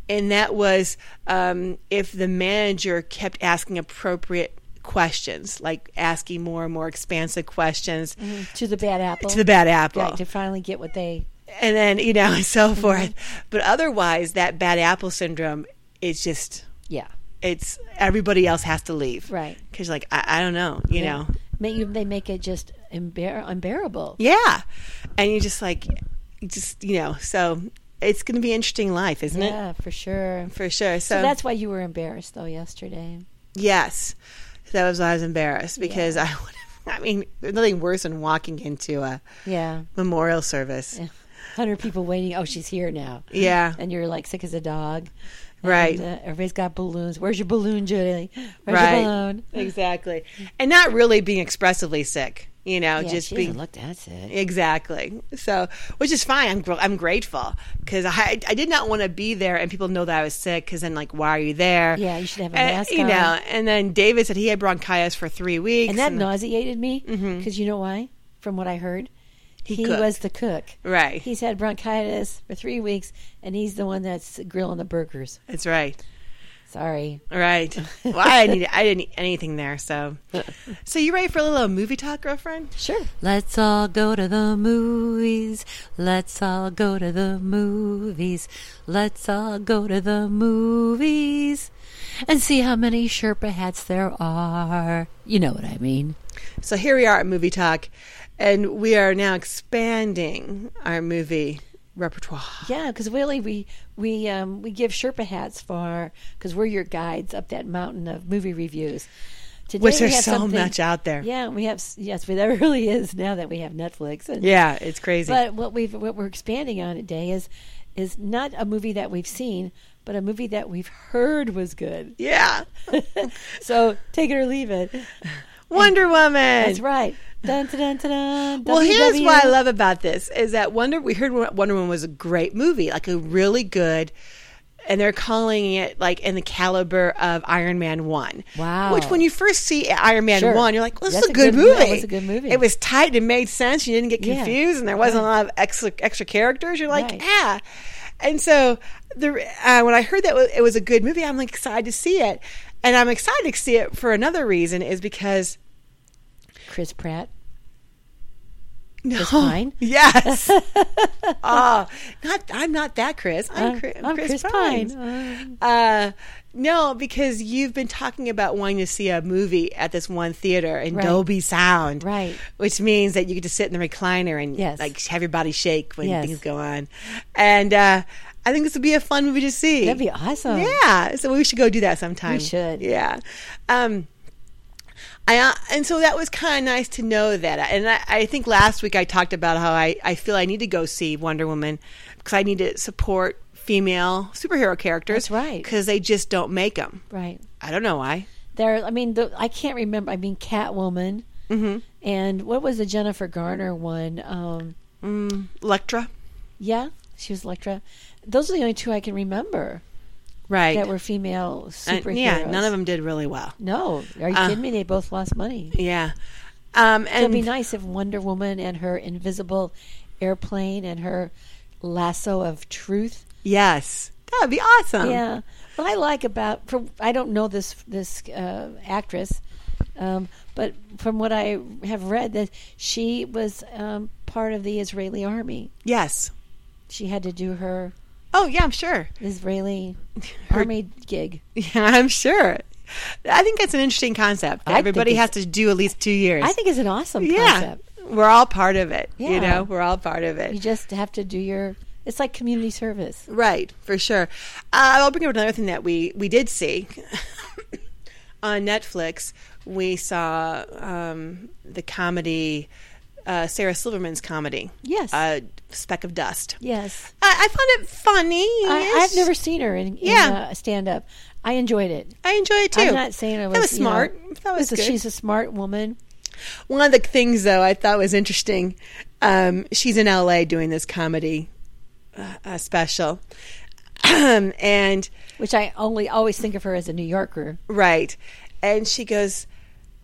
and that was um, if the manager kept asking appropriate questions, like asking more and more expansive questions Mm-hmm. To the bad apple. to the bad apple. Right, to finally get what they... And then, you know, and so forth. Mm-hmm. But otherwise, that bad apple syndrome is just, Yeah. it's everybody else has to leave. Right. Because, like, I, I don't know, you Yeah. know. Make you, they make it just unbear- unbearable. Yeah. And you're just like, just, you know, so it's going to be an interesting life, isn't Yeah, for sure. it? For sure. So, So that's why you were embarrassed, though, yesterday. yes. That was why I was embarrassed because Yeah. I would have, I mean, there's nothing worse than walking into a Yeah. memorial service. Yeah. Hundred people waiting. Oh, she's here now. Yeah. And you're like sick as a dog. Right. And, uh, everybody's got balloons. Where's your balloon, Julie? Where's Right. your balloon? Exactly. And not really being expressively sick, you know, Yeah, just she being doesn't look that sick. exactly. So, which is fine. I'm gr- I'm grateful because I I did not want to be there and people know that I was sick because then like why are you there? Yeah, you should have a And, mask you on. know. And then David said he had bronchitis for three weeks, And that nauseated me because Mhm. you know why? From what I heard, He he, cooked. was the cook. right. He's had bronchitis for three weeks, and he's the one that's grilling the burgers. That's right. Sorry. Right. Well, I didn't. I didn't eat anything there. So, so you ready for a little movie talk, girlfriend? Sure. Let's all go to the movies. Let's all go to the movies. Let's all go to the movies and see how many Sherpa hats there are. You know what I mean. So here we are at Movie Talk, and we are now expanding our movie repertoire. Yeah, because really we we um, we give Sherpa hats for because we're your guides up that mountain of movie reviews. Today Which we there's have so something- much out there. Yeah, we have yes, but there really is now that we have Netflix. And, Yeah, it's crazy. But what we've what we're expanding on today is is not a movie that we've seen, but a movie that we've heard was good. yeah. So take it or leave it. Wonder Woman. That's right. Dun, dun, dun, dun, Well, W W. here's what I love about this is that Wonder we heard Wonder Woman was a great movie, like a really good, and they're calling it like in the caliber of Iron Man one. Wow. Which when you first see Iron Man Sure. one, you're like, well, this That's is a good yeah, movie. it was a good movie. It was tight. It made sense. You didn't get Yeah. confused, and there wasn't Right. a lot of extra extra characters. You're like, Right. yeah. And so the uh, when I heard that it was a good movie, I'm like excited to see it, and I'm excited to see it for another reason is because. Chris Pratt. No. Chris Pine? Yes. Oh, not I'm not that Chris. I'm, I'm- Chris, I'm Chris, Chris Pine. Pine. Uh, no, because you've been talking about wanting to see a movie at this one theater in Right. Dolby Sound, Right. Which means that you get to sit in the recliner and Yes. like have your body shake when Yes. things go on. And uh, I think this would be a fun movie to see. That'd be awesome. Yeah, so we should go do that sometime. We should. Yeah. Um, I, uh, and so that was kind of nice to know that. And I, I think last week I talked about how I, I feel I need to go see Wonder Woman because I need to support female superhero characters. That's right. Because they just don't make them. Right. I don't know why. There. I mean, the, I can't remember. I mean, Catwoman. Mm-hmm. And what was the Jennifer Garner one? Um, Mm, Elektra. yeah, she was Elektra. Those are the only two I can remember Right. that were female And, superheroes. yeah, none of them did really well. No, are you Uh, kidding me? They both lost money. Yeah. Um, It'd and be nice if Wonder Woman and her invisible airplane and her lasso of truth. yes, that would be awesome. Yeah. What I like about, for, I don't know this this uh, actress, um, but from what I have read, that she was um, part of the Israeli army. Yes. She had to do her Oh, yeah, I'm sure. Israeli Her- army gig. Yeah, I'm sure. I think that's an interesting concept. I think Everybody has it's- to do at least two years. I think it's an awesome yeah, concept. we're all part of it. Yeah. You know, we're all part of You it. just have to do your. It's like community service. Right, for sure. Uh, I'll bring up another thing that we, we did see on Netflix. We saw um, the comedy, uh, Sarah Silverman's comedy. Yes. Uh, Speck of Dust. Yes. I, I found it funny. I, I've never seen her in, in Yeah. uh, stand up. I enjoyed it. I enjoy it too. I'm not saying it was, That was you know, smart. That was a- good. she's a smart woman. One of the things, though, I thought was interesting. Um, she's in L A doing this comedy uh, uh, special, and Which I only always think of her as a New Yorker. right, and she goes,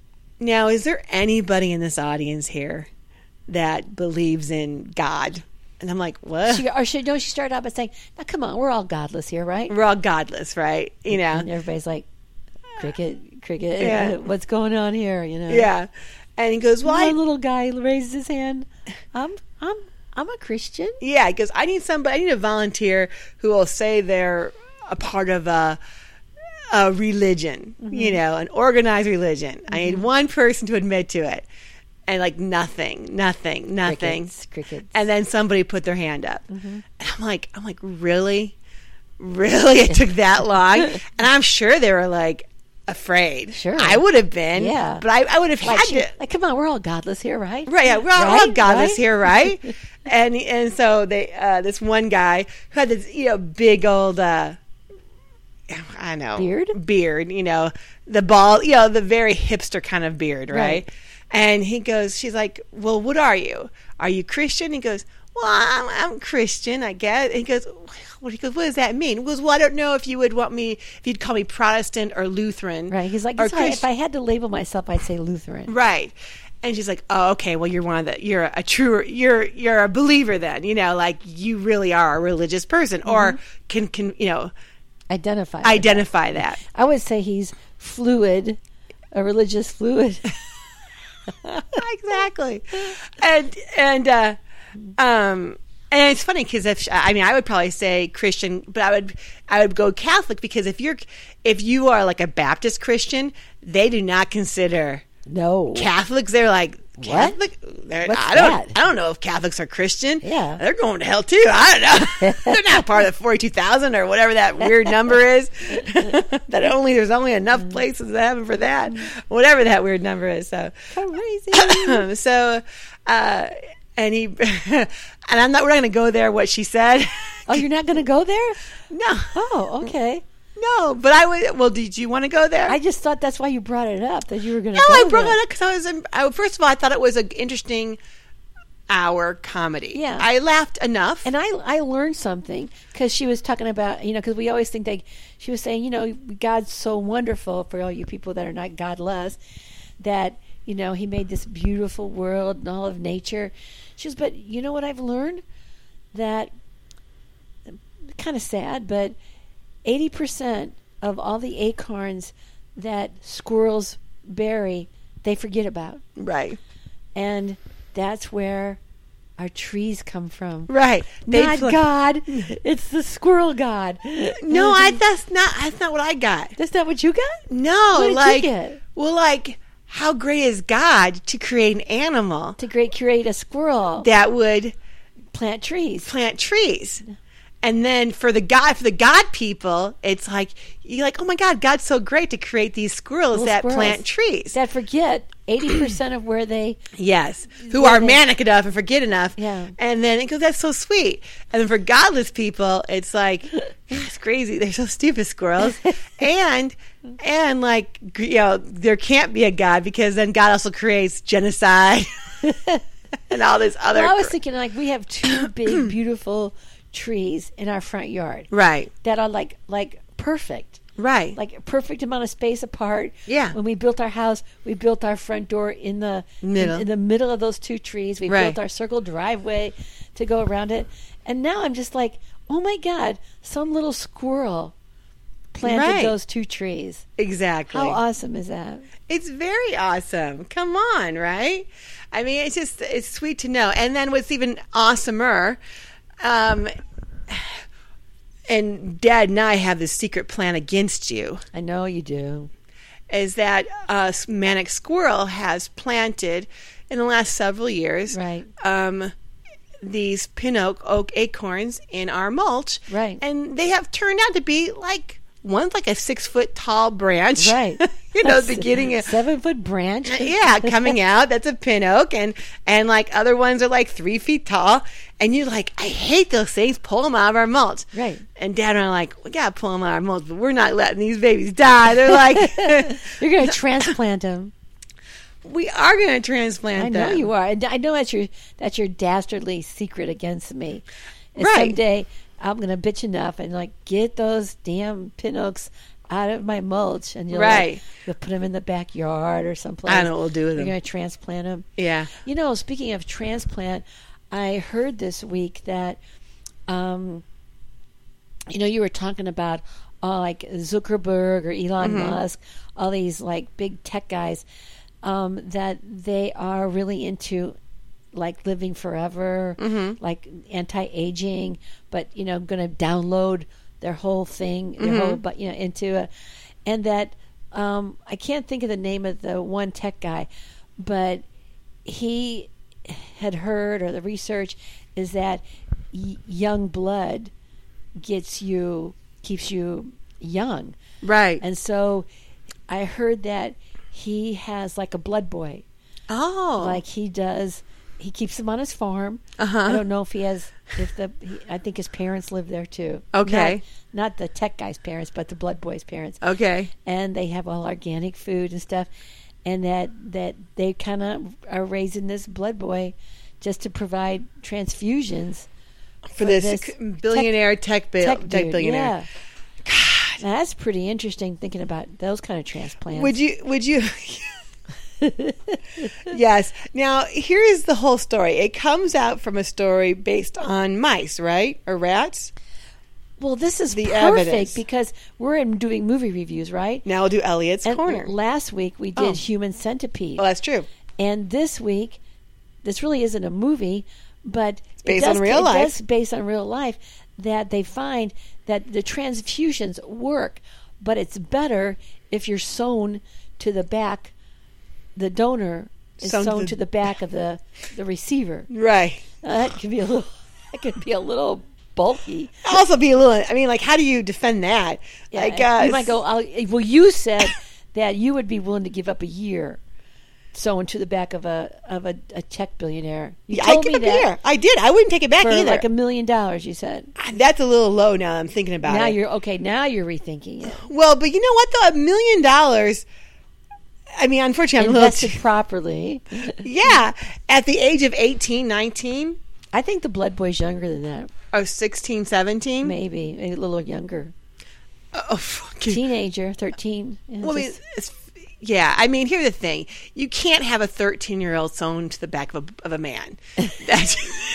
"Now, is there anybody in this audience here that believes in God?" And I'm like, what? She, or she, no, she started out by saying, now, come on, we're all godless here, right? We're all godless, right? You know? And everybody's like, cricket, cricket, Yeah. what's going on here, you know? Yeah. And he goes, well, I, One little guy raises his hand. I'm, I'm, I'm a Christian. yeah, because I need somebody, I need a volunteer who will say they're a part of a, a religion, Mm-hmm. you know, an organized religion. I need one person to admit to it. And like nothing, nothing, nothing. Crickets, crickets. And then somebody put their hand up. Mm-hmm. And I'm like, I'm like, really? Really? It took that long? And I'm sure they were like afraid. Sure. I would have been. Yeah. But I, I would have like, had she- to. like, come on, we're all godless here, right? Right, yeah, we're all, Right? all godless Right? here, right? and and so they, uh, this one guy who had this, you know, big old, uh, I don't know, Beard? beard, you know, the bald, you know, the very hipster kind of beard, right? Right. And he goes, she's like, well, what are you? Are you Christian? He goes, well, I'm, I'm Christian, I guess. And he goes, what? He goes, what does that mean? He goes, well, I don't know if you would want me, if you'd call me Protestant or Lutheran. Right. He's like, or "It's all right. Christ-" if I had to label myself, I'd say Lutheran. Right. And she's like, "Oh, okay. Well, you're one of the you're a true you're you're a believer then. You know, like you really are a religious person, or can can you know Identify. identify that." I would say he's fluid, a religious fluid. Exactly. And and uh, um and it's funny because if I mean I would probably say Christian, but I would I would go Catholic because if you're if you are like a Baptist Christian, they do not consider No. Catholics. They're like Catholic. They're, What's I don't. that? I don't know if Catholics are Christian. Yeah. they're going to hell too. I don't know. They're not part of the forty-two thousand or whatever that weird number is. that only there's only enough places in heaven for that. Whatever that weird number is. So Crazy. so, uh, and he and I'm not. We're not going to go there. What she said. Oh, you're not going to go there? No. Oh, okay. No, but I would. Well, did you want to go there? I just thought that's why you brought it up, that you were going to No, go I brought there. it up because I was. In, I, first of all, I thought it was an interesting hour comedy. Yeah. I laughed enough. And I, I learned something because she was talking about, you know, because we always think that she was saying, you know, God's so wonderful for all you people that are not godless, that, you know, he made this beautiful world and all of nature. She was, but you know what I've learned? That, kind of sad, but eighty percent of all the acorns that squirrels bury, they forget about. right, And that's where our trees come from. right. They Not pl- God. It's the squirrel God. No, I. That's not. That's not what I got. That's not what you got? No, What did you like, get? well, like, how great is God to create an animal To great create a squirrel. that would Plant trees. plant trees? And then for the God, for the God people, it's like you're like, oh my God, God's so great to create these squirrels Little that squirrels plant trees. That forget eighty percent of where they. Yes, who Where are they- manic enough and forget enough. Yeah. And then it goes, that's so sweet. And then for godless people, it's like, it's crazy. They're so stupid, squirrels. and, and like, you know, there can't be a God because then God also creates genocide and all this other. Well, I was cr- thinking, like, we have two big, beautiful trees in our front yard right, that are like like perfect. right. Like a perfect amount of space apart. Yeah. When we built our house, we built our front door in the Middle. In, in the middle of those two trees. We Right. built our circle driveway to go around it. And now I'm just like, oh my God, some little squirrel planted Right. those two trees. exactly. How awesome is that? It's very awesome. Come on, right? I mean, it's just, it's sweet to know. And then what's even awesomer, um, and Dad and I have this secret plan against you, I know you do. is that uh, Manic Squirrel has planted in the last several years Right. um, these pin oak, oak acorns in our mulch. Right. And they have turned out to be like, one's like a six foot tall branch. Right. you know, That's beginning of. seven foot branch. Yeah, coming out. That's a pin oak, and and like other ones are like three feet tall. And you're like, I hate those things. Pull them out of our mulch. Right. And Dad and I are like, we gotta pull them out of our mulch, but we're not letting these babies die. They're like, You're going to transplant them. we are gonna transplant I know them. you are. And I know that's your that's your dastardly secret against me. And Right. someday I'm going to bitch enough and like get those damn pin oaks out of my mulch, and you'll Right. like, you'll put them in the backyard or someplace. I know what we'll do with You're them. going to transplant them. Yeah. You know, speaking of transplant, I heard this week that, um, you know, you were talking about uh, like Zuckerberg or Elon Mm-hmm. Musk, all these like big tech guys, um, that they are really into like living forever, Mm-hmm. like anti-aging, but you know, going to download their whole thing, their Mm-hmm. whole, but you know, into a, and that um, I can't think of the name of the one tech guy, but he had heard, or the research is that y- young blood gets you, keeps you young. Right. And so I heard that he has like a blood boy. Oh. Like he does, he keeps him on his farm. Uh-huh. I don't know if he has, if the, he, I think his parents live there too. Okay. Not, not the tech guy's parents, but the blood boy's parents. Okay. And they have all organic food and stuff. And that, that they kind of are raising this blood boy just to provide transfusions For this, this billionaire tech, bill, tech, tech dude. billionaire. Yeah. God. Now, that's pretty interesting thinking about those kind of transplants. Would you? Would you? Yes. Now, here is the whole story. It comes out from a story based on mice, right, or rats. Well, this is The perfect evidence. because we're in doing movie reviews, right? Now we'll do Elliot's And Corner. last week we did Oh. Human Centipede. Well, that's true. And this week, this really isn't a movie, but it's based on real it life. Does, based on real life, that they find that the transfusions work, but it's better if you're sewn to the back. The donor is Sewn sewn, to to, the- the back of the the receiver. Right. Now, that could be a little. That could be a little bulky. Also, be a little. I mean, like, how do you defend that? Yeah, like, uh, you might go. I'll, well, you said that you would be willing to give up a year sewn to the back of a of a, a tech billionaire. You Yeah, I told give me up that here. I did. I wouldn't take it back for either. like a million dollars. You said. That's a little low now. I'm thinking about Now it. you're okay. Now you're rethinking it. Well, but you know what though? A million dollars. I mean, unfortunately, I'm a little. Invested Too, properly. yeah, at the age of eighteen, nineteen, I think the blood boy's younger than that. or sixteen, seventeen. Maybe maybe a little younger. Oh, fucking. Teenager, thirteen. Yeah, Well, I mean, just- it's, yeah. I mean, here's the thing: you can't have a thirteen-year-old sewn to the back of a of a man. That's,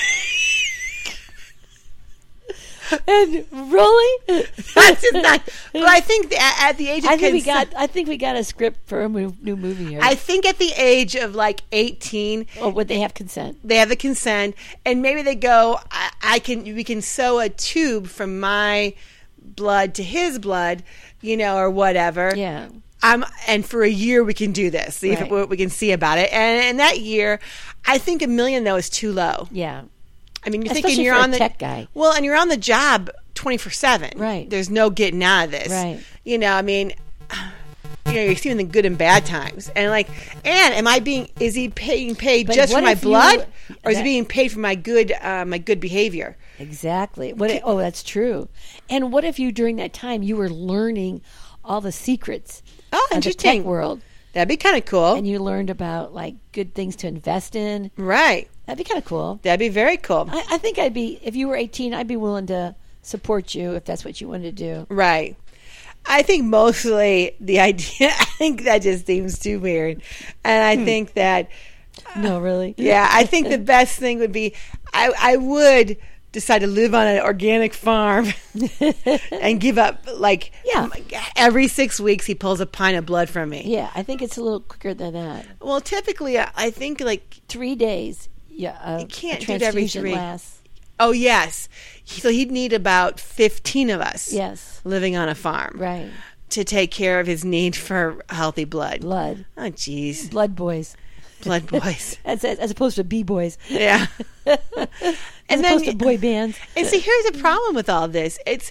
and really, that's just not. But I think that at the age of I think we consent- got. I think we got a script for a mo- new movie here. I think at the age of like eighteen, oh, would they have consent? they have the consent, and maybe they go, I, I can, we can sew a tube from my blood to his blood, you know, or whatever. Yeah. Um, and for a year we can do this, see if Right. what we can see about it. And in that year, I think a million though is too low. Yeah. I mean, you're Especially thinking you're for a on the tech guy. Well, and you're on the job twenty-four seven. Right. There's no getting out of this. Right. You know, I mean, you know, you're seeing the good and bad times, and like, and am I being? Is he being paid But just for what my if you- blood, or is he that- being paid for my good, uh, my good behavior? Exactly. What? If, oh, that's true. And what if you during that time you were learning all the secrets Oh, of the interesting. tech world, That'd be kind of cool, and you learned about like good things to invest in? right? That'd be kind of cool. That'd be very cool, I, I think I'd be if you were eighteen. I'd be willing to support you if that's what you wanted to do. right? I think mostly the idea. I think that just seems too weird, and I Hmm. think that. No, really. Yeah, I think the best thing would be I, I would decide to live on an organic farm and give up like Yeah. every six weeks he pulls a pint of blood from me. Yeah, I think it's a little quicker than that. Well, typically I I think like Three days. Yeah, uh, You can't a do it every transfusion three. lasts. oh yes, so he'd need about fifteen of us. Yes, living on a farm right. to take care of his need for healthy blood. Blood, Oh jeez, blood boys, blood boys. as as opposed to b boys. Yeah. As And opposed then- to boy bands. And see, here's the problem with all this. It's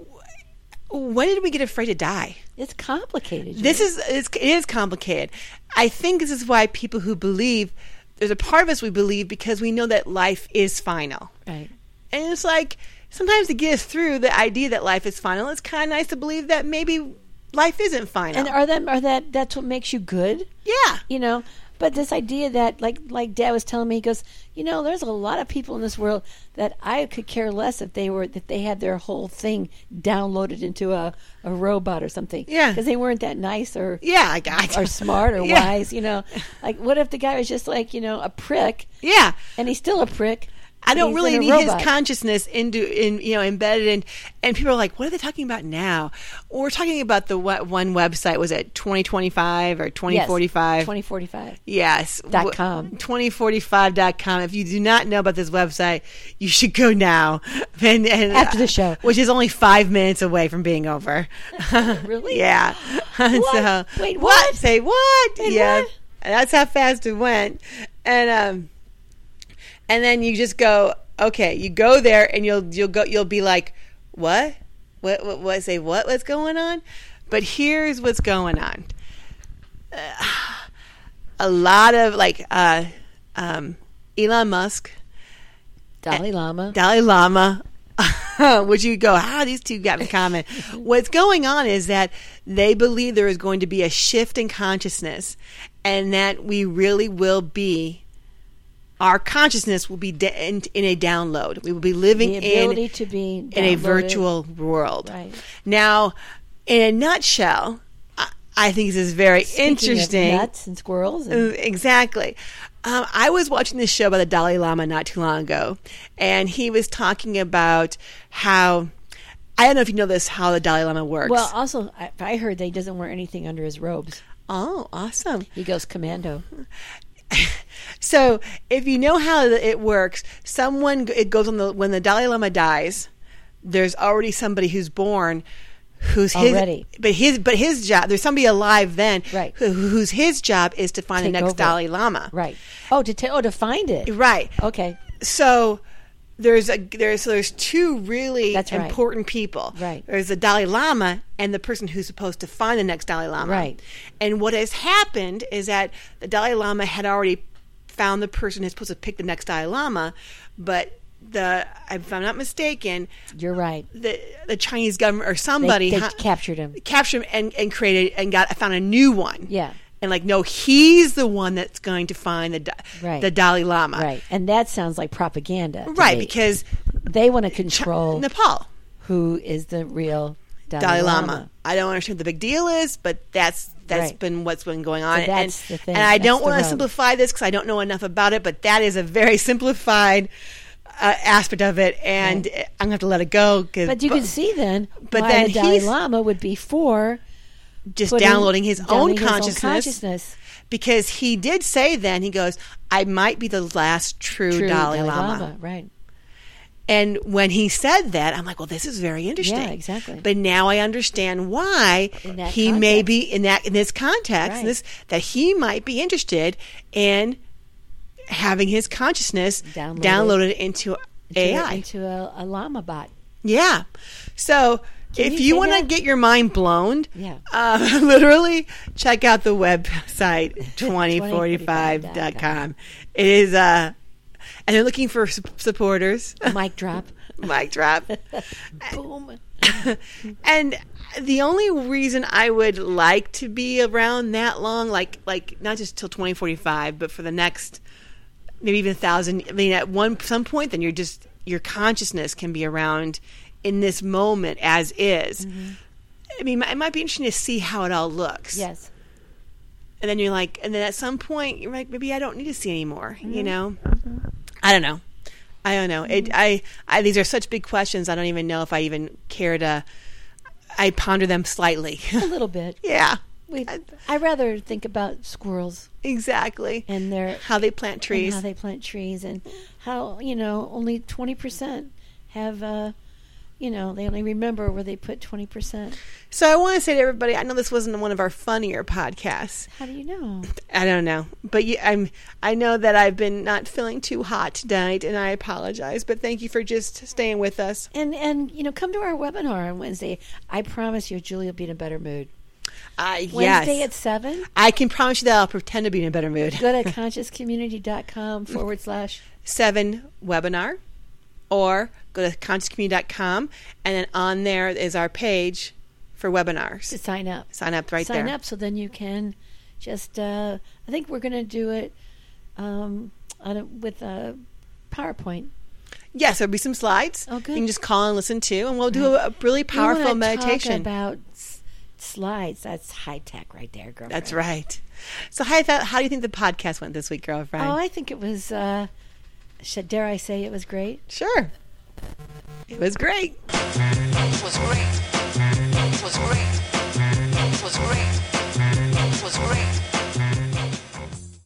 when did we get afraid to die? It's complicated. This is it's, it is complicated. I think this is why people who believe there's a part of us we believe because we know that life is final, right. and it's like sometimes to get us through the idea that life is final, it's kind of nice to believe that maybe life isn't final. And are that are that that's what makes you good? yeah, You know. But this idea that, like, like Dad was telling me, he goes, you know, there's a lot of people in this world that I could care less if they were if they had their whole thing downloaded into a, a robot or something. Yeah. because they weren't that nice or yeah, I got or smart or Yeah. wise. You know, like what if the guy was just like you know a prick, yeah. and he's still a prick, I don't He's really in a need his robot. consciousness into in you know embedded in. And people are like, what are they talking about now? Well, we're talking about the what, one website. Was it twenty twenty-five or twenty forty-five? twenty forty-five. Yes. Dot com. twenty forty-five dot com. If you do not know about this website, you should go now. And, and, After the show. Which is only five minutes away from being over. Really? Yeah. And What? so, Wait, what? Say what? Wait, yeah. what? That's how fast it went. And um and then you just go, okay, you go there and you'll you'll go you'll be like, what? What what, what say what what's going on? But here's what's going on. Uh, a lot of like uh um Elon Musk, Dalai Lama. Dalai Lama, which you go, how these two got in common? What's going on is that they believe there is going to be a shift in consciousness and that we really will be, our consciousness will be de- in, in a download. We will be living The ability in, to be in a downloaded. virtual world. Right. Now, in a nutshell, I, I think this is very Speaking interesting. of nuts and squirrels. Uh, And, Exactly. Um, I was watching this show by the Dalai Lama not too long ago, and he was talking about how, I don't know if you know this, how the Dalai Lama works. well, also, I, I heard that he doesn't wear anything under his robes. oh, awesome. He goes commando. So if you know how it works, someone, it goes on the, when the Dalai Lama dies, there's already somebody who's born who's his, Already. but his, but his job, there's somebody alive then, Right. who, whose his job is to find Take the next over. Dalai Lama. Right. Oh, to ta- oh to find it. Right. Okay. So there's a there's there's two really That's right. important people. Right. There's the Dalai Lama and the person who's supposed to find the next Dalai Lama. Right. And what has happened is that the Dalai Lama had already found the person who's supposed to pick the next Dalai Lama, but the if I'm not mistaken, You're right. the the Chinese government or They, somebody they ha- captured him. captured him and, and created and got found a new one. Yeah. And like, no, he's the one that's going to find the Da- Right. the Dalai Lama. Right. And that sounds like propaganda. to Right, me. because they want to control Nepal. who is the real Dalai, Dalai Lama. Lama. I don't understand what the big deal is, but that's that's Right. been what's been going on. So that's and, the thing. and I That's don't the want to rub. simplify this because I don't know enough about it, but that is a very simplified uh, aspect of it, and I'm gonna have to let it go. 'Cause, But you can see then but why then the Dalai he's Lama would be for just putting- downloading his own downloading his consciousness, consciousness. because he did say then he goes, I might be the last true, True Dalai, Lama. Right. And when he said that, I'm like, well, this is very interesting. Yeah, exactly. But now I understand why In that he may context. be in that in this context, Right. this that he might be interested in having his consciousness Downloaded. downloaded into A I. Into, into a, a Lama bot. Yeah. So Can if you you say want to that? get your mind blown, Yeah. uh, literally check out the website twenty forty-five dot com. It is, uh, and they're looking for su- supporters. Mic drop. Mic drop. Boom. And the only reason I would like to be around that long, like like not just till twenty forty-five, but for the next maybe even a thousand. I mean, at one some point, then you're just your consciousness can be around in this moment as is. Mm-hmm. I mean, it might be interesting to see how it all looks. Yes. And then you're like, and then at some point, you're like, maybe I don't need to see anymore. Mm-hmm. You know, I don't know. I don't know. It, I, I, these are such big questions. I don't even know if I even care to. I ponder them slightly. A little bit. Yeah, We, I rather think about squirrels exactly. and their How they plant and trees. how they plant trees, and how you know only twenty percent have. Uh, you know, they only remember where they put twenty percent. So I want to say to everybody, I know this wasn't one of our funnier podcasts. How do you know? I don't know, but you, I'm. I know that I've been not feeling too hot tonight, and I apologize. But thank you for just staying with us. And and you know, come to our webinar on Wednesday. I promise you, Julie will be in a better mood. Uh, Wednesday yes, at seven. I can promise you that I'll pretend to be in a better mood. Go to consciouscommunity.com forward slash. Seven webinar, or go to conscious community dot com, and then on there is our page for webinars. To sign up. Sign up right sign there. up so then you can just. Uh, I think we're going to do it um, on a, with a PowerPoint. Yes, there'll be some slides. Oh, good. You can just call and listen to, and we'll do a, a really We powerful wanna meditation. Talk about s- slides. That's high tech right there, girlfriend. That's right. So, how, th- how do you think the podcast went this week, girlfriend? Oh, I think it was. Uh, should, dare I say it was great? Sure. It was great. It was